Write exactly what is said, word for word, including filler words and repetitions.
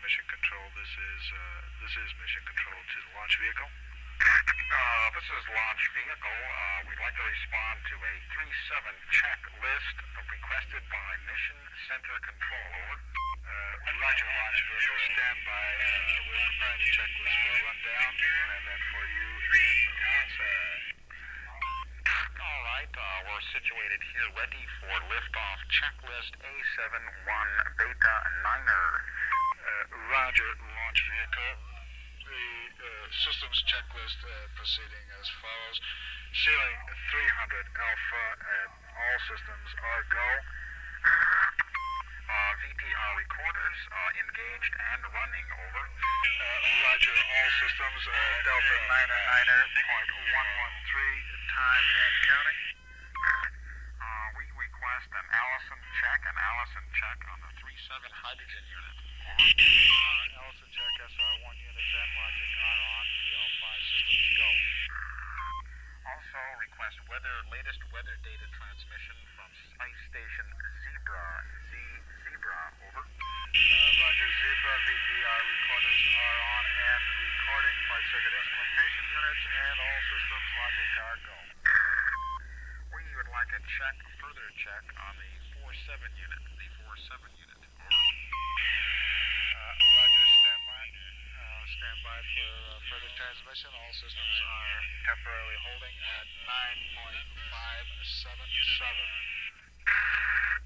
Mission Control. This is uh, this is Mission Control to the launch vehicle. Uh, this is launch vehicle. Uh, we'd like to respond to a three seven checklist requested by Mission Center Control. Over. Uh, Roger, launch vehicle. Stand by. Uh, we're preparing the checklist for a rundown. We'll have that for you. All right, uh, we're situated here ready for liftoff checklist A seven one Beta Niner. Uh, Roger, launch vehicle. The uh, systems checklist uh, proceeding as follows. Ceiling three hundred Alpha and all systems are go. Uh, V T R recorders uh, engaged and running, over. Uh, Roger, all systems, uh, Delta Niner Niner point one one three, time and counting. Uh, we request an Allison check, an Allison check on the three seven hydrogen unit. Over. Uh, Allison check, S R one units and logic are on. P L five systems go. Also request weather, latest weather data transmission from Space Station Zebra, Z Zebra, over. Uh, Roger, Zebra, V T R recorders are on and recording. Flight circuit instrumentation units and all systems logic are go. We would like a check, a further check on the four seven unit, the four seven unit, over. Uh, Roger, stand by. Uh, stand by for uh, further transmission. All systems are temporarily holding at nine point five seven seven.